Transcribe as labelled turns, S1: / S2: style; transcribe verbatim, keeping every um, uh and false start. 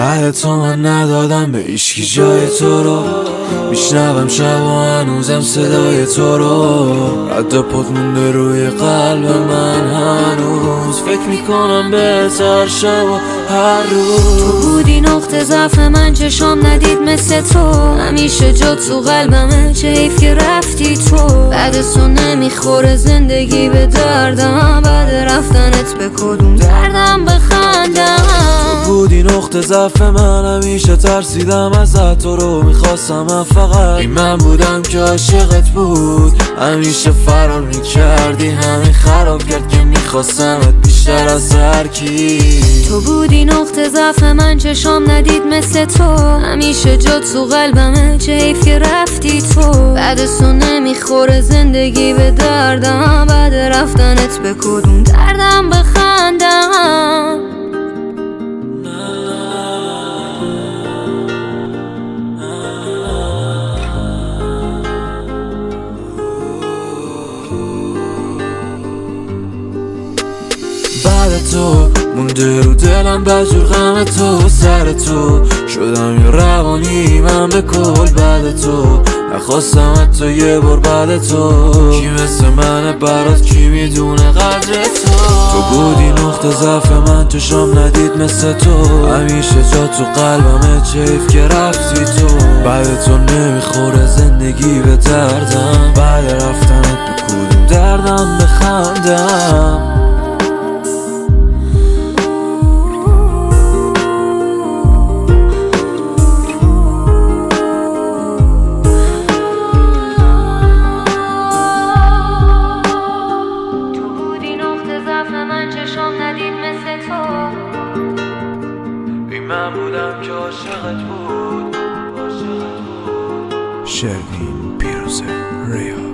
S1: بعد تو من ندادم به ایشکی جای تو رو، میشنوم شب و هنوزم صدای تو رو، رد پات مونده روی قلب من هنوز، فکر میکنم بهتر شب و هر روز.
S2: تو بودی نقطه ضعف من، چشام ندید مثل تو، همیشه جا تو قلبمه، چه حیف که رفتی تو. بعد تو نمیخوره زندگی به دردم، بعد رفتنت به کدوم دردم بخندم.
S1: تو بودی نقطه ضعف من، همیشه ترسیدم ازت، تو رو میخواستم فقط، این من بودم که عاشقت بود، همیشه فرار میکردی، همین خراب کرد که میخواستمت بیشتر از هر کی.
S2: تو بودی نقطه ضعف من، چشام ندید مثل تو، همیشه جا تو قلبمه، چه حیف که رفتی تو. بعد تو نمیخوره زندگی به دردم، بعد رفتنت به کدوم دردم بخندم.
S1: بعد تو مونده رو دلم بجور غم تو، سر تو شدم یه روانی من به کل. بعد تو نخواستم حتی یه بار بعد تو، کی مثل منه برات، کی میدونه قدر تو. تو بودی نقطه ضعف من، چشام ندید مثل تو، همیشه جا تو قلبمه، چه حیف که رفتی تو. بعد تو نمیخوره زندگی به دردم، بعد رفتنت به کدوم دردم بخندم. من بودم که عاشقت بود.
S3: شروین پیروزه ریا